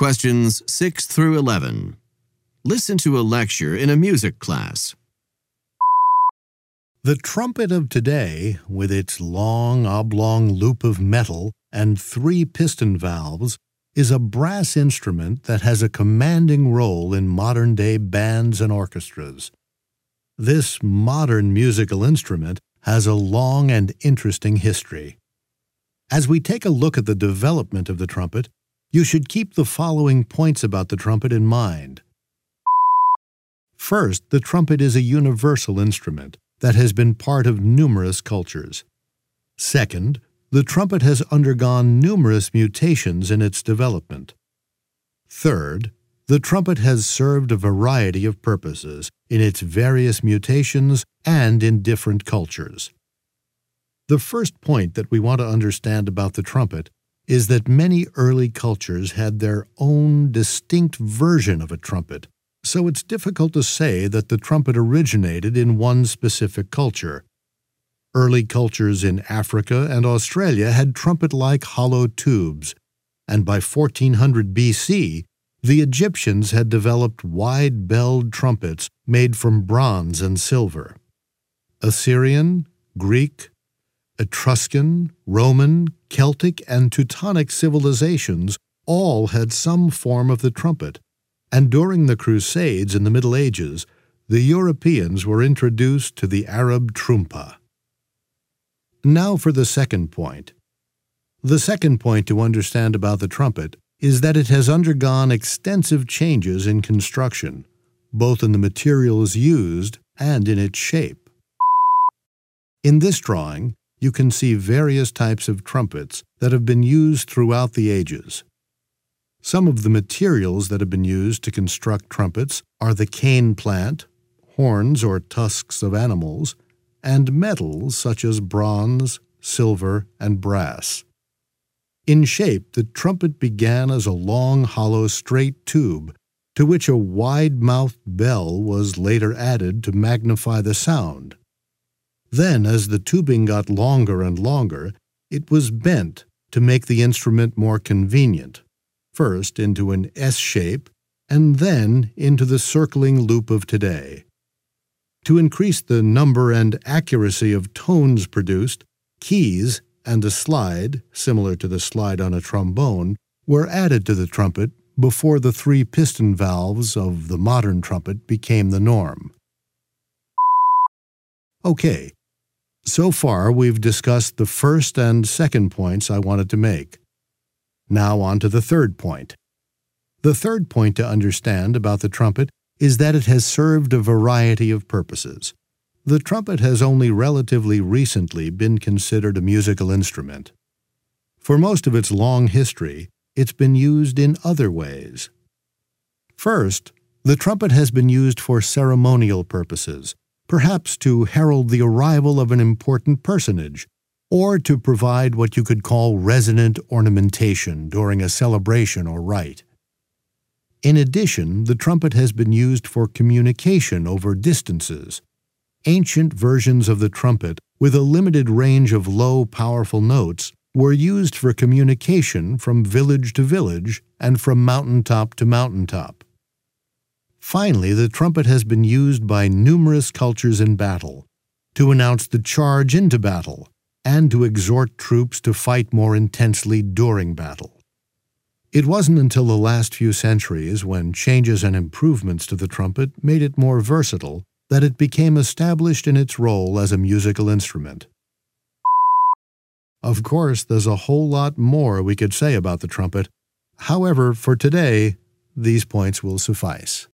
Questions 6 through 11. Listen to a lecture in a music class. The trumpet of today, with its long oblong loop of metal and 3 piston valves, is a brass instrument that has a commanding role in modern-day bands and orchestras. This modern musical instrument has a long and interesting history. As we take a look at the development of the trumpet, you should keep the following points about the trumpet in mind. First, the trumpet is a universal instrument that has been part of numerous cultures. Second, the trumpet has undergone numerous mutations in its development. Third, the trumpet has served a variety of purposes in its various mutations and in different cultures. The first point that we want to understand about the trumpet is that many early cultures had their own distinct version of a trumpet, so it's difficult to say that the trumpet originated in one specific culture. Early cultures in Africa and Australia had trumpet-like hollow tubes, and by 1400 BC, the Egyptians had developed wide-belled trumpets made from bronze and silver. Assyrian, Greek, Etruscan, Roman, Celtic, and Teutonic civilizations all had some form of the trumpet, and during the Crusades in the Middle Ages, the Europeans were introduced to the Arab trumpa. Now for the second point. The second point to understand about the trumpet is that it has undergone extensive changes in construction, both in the materials used and in its shape. In this drawing, you can see various types of trumpets that have been used throughout the ages. Some of the materials that have been used to construct trumpets are the cane plant, horns or tusks of animals, and metals such as bronze, silver, and brass. In shape, the trumpet began as a long, hollow, straight tube to which a wide-mouthed bell was later added to magnify the sound. Then, as the tubing got longer and longer, it was bent to make the instrument more convenient, first into an S shape and then into the circling loop of today. To increase the number and accuracy of tones produced, keys and a slide, similar to the slide on a trombone, were added to the trumpet before the 3 piston valves of the modern trumpet became the norm. Okay, so far we've discussed the first and second points I wanted to make. Now on to the third point. The third point to understand about the trumpet is that it has served a variety of purposes. The trumpet has only relatively recently been considered a musical instrument. For most of its long history, it's been used in other ways. First, the trumpet has been used for ceremonial purposes, perhaps to herald the arrival of an important personage, or to provide what you could call resonant ornamentation during a celebration or rite. In addition, the trumpet has been used for communication over distances. Ancient versions of the trumpet, with a limited range of low, powerful notes, were used for communication from village to village and from mountaintop to mountaintop. Finally, the trumpet has been used by numerous cultures in battle, to announce the charge into battle, and to exhort troops to fight more intensely during battle. It wasn't until the last few centuries, when changes and improvements to the trumpet made it more versatile, that it became established in its role as a musical instrument. Of course, there's a whole lot more we could say about the trumpet. However, for today, these points will suffice.